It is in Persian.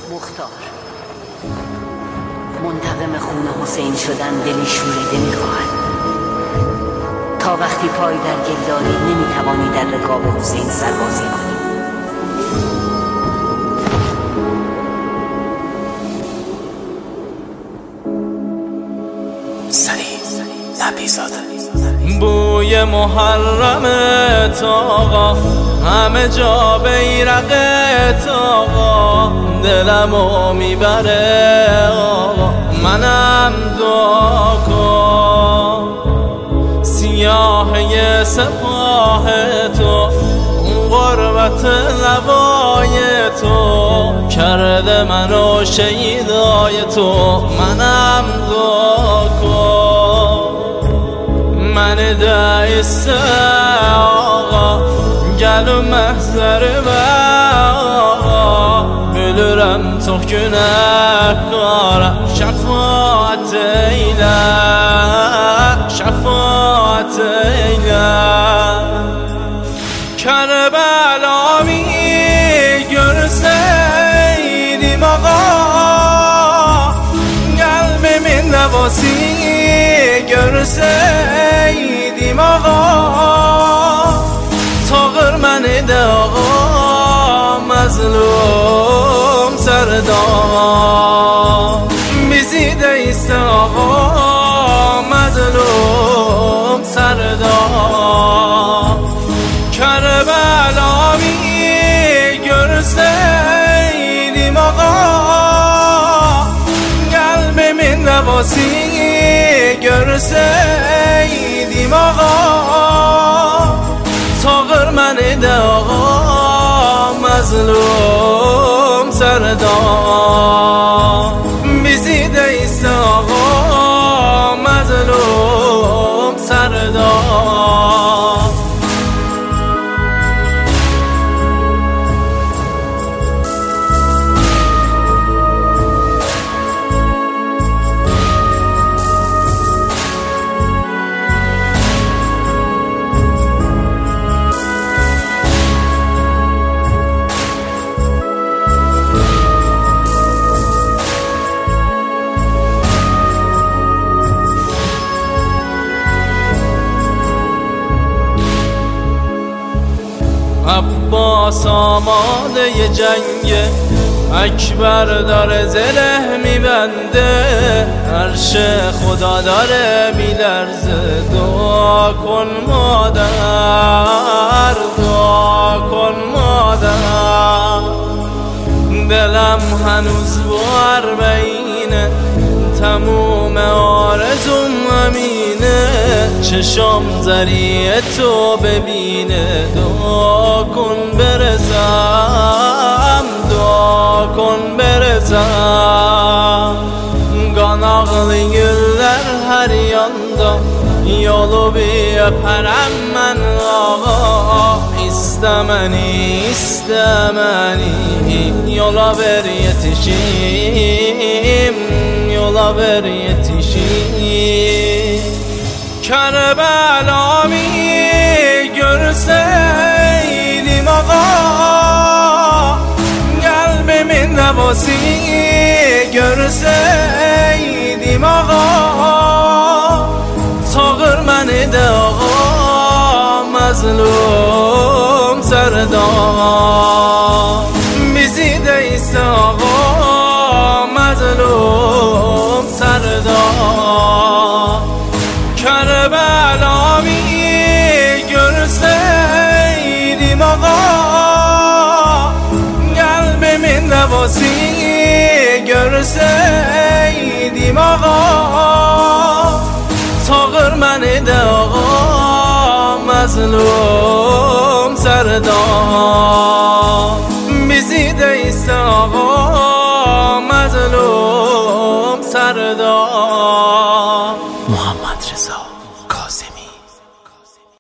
مختار منتقم خون حسین شدن دلی شوریده می‌خواهد. تا وقتی پای در گل داری نمی‌توانی در رکاب حسین سربازی کنی. بوی محرمت آقا، همه جا بیرقت آقا، دلمو میبره آقا، منم دعا کن. سیاهی سپاه تو، اون غربت لبای تو، کرده منو شیدای تو، منم دعا کن. من دایست آقا، گلو محضر آقا، بلورم تو günahkarım. Şefaat eyle, şefaat eyle. Kerbela'yı görseydim ağa, kalbimin nevasını görseydim ağa, tağır beni de ağa, mazlum serdar. Bizi de iste ağa, mazlum serdar. Kerbela'yı görseydim ağa, kalbimin nevasını görseydim ağa, tağır beni de ağa, mazlum serdar. Bizi de iste ağa, mazlum serdar. عباس آماده جنگه، اکبر داره زره میبنده، عرش خدا داره میلرزه. دعا کن مادر، دعا کن مادر. دلم هنوز بار بینه، تموم آرزوم همینه، چشم زریع تو ببینه. دعا کن برسم، دعا کن برسم. Qanaqlı güllər hər yanda, yolu bir öpərəm mən ağa. İstə məni, istə məni, yola ver yetişim, yola ver yetişim. Kerbela'yı görseydim ağa, kalbimin nevasını görseydim ağa, tağır beni de ağa, mazlum serdar. Bizi de iste ağa, mazlum serdar. Kerbela'yı görseydim ağa, kalbimin nevasını görseydim ağa, tağır beni de ağa, mazlum serdar.